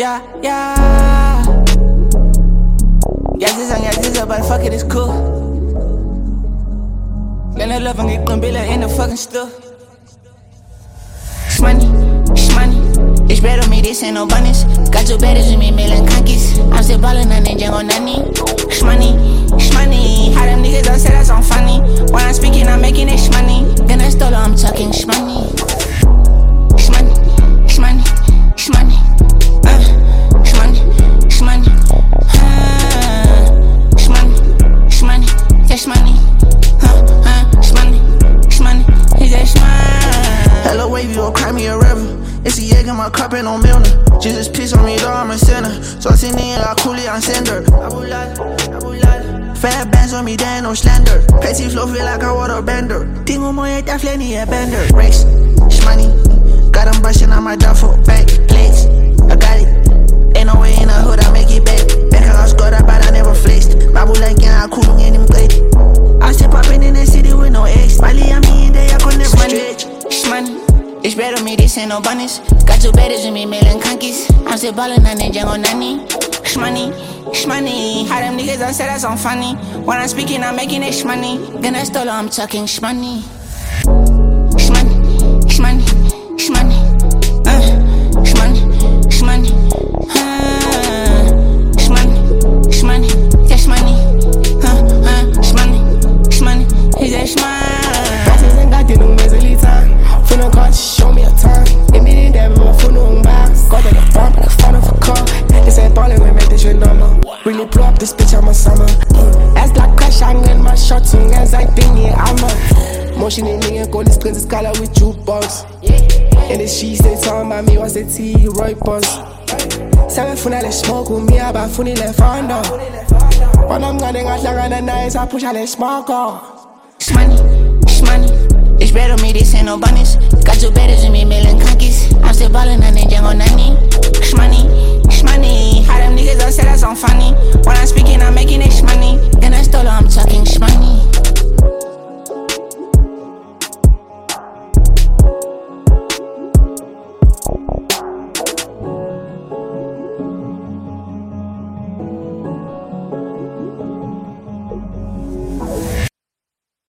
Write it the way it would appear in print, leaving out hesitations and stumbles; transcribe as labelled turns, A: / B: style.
A: yeah. Yeah, this is but fuck it, it's cool. Lena love and get Gumbilla in the fucking store. Shmoney. Ich bet on me, this ain't no bunnies. Got two betters with me, mailing conkies. I'm still ballin' on ninja on nani. Shmoney. How them niggas don't say that sound funny. When I'm speaking, I'm making it shmoney. Then I stole I'm talking shmoney. Shmoney. Shmoney. Shmoney. That's money. Shmoney. He's that shmoney.
B: Hello, wavy, or cry me a river. It's a egg in my cup and no Milner. Jesus piss on me, though I'm a sinner. So I send in a coolie, I send her. Fat bands on me, there ain't no slender. Petty flow feel like a water bender. Tingo moye ta flenny a bender. Race, shmoney. Got them bustin' on my duffel. Back plates, I got it. Ain't no way in the hood, I make it back. Back I scored up, but I never flexed. Babu like yeah, I cool in him great. I step poppin' in the city with no ex. Mali, I'm in there, I could never stretch.
A: Shmoney. Ich bet on me, this ain't no bunnies. Got two betters with me, mailing conkies. I'm still ballin' on ninja on nani. Shmoney. How them niggas don't say that sound funny. When I'm speaking, I'm making it shmoney. Then I stole I'm talking shmoney. Shmoney. Shmoney. Shmoney. That's money. Shmoney. He's that shmoney.
C: Passes and got no mesolita. For no car, show me a time. Admitting that my phone no box. Got in the bump, like a phone of a car. They say ballin', we make this shit normal. Really blow up this bitch, I'm a summer. As like crash, I'm in my shorts, and as I think, yeah, I'm a motion in me and go this prince color with jukebox. And the she say, talking about me, was the T, Roy Boss. 7 funny smoke with me, about funny left found out. When I'm running out like on the nights, I push out the smoke out.
A: Shmoney. Ich bet on me, this ain't no bunnies. Got two betters with me, mailing conkies. I'm still ballin' on ninja on nani. Shmoney. How them niggas don't say that sound funny. When I'm speaking, I'm making it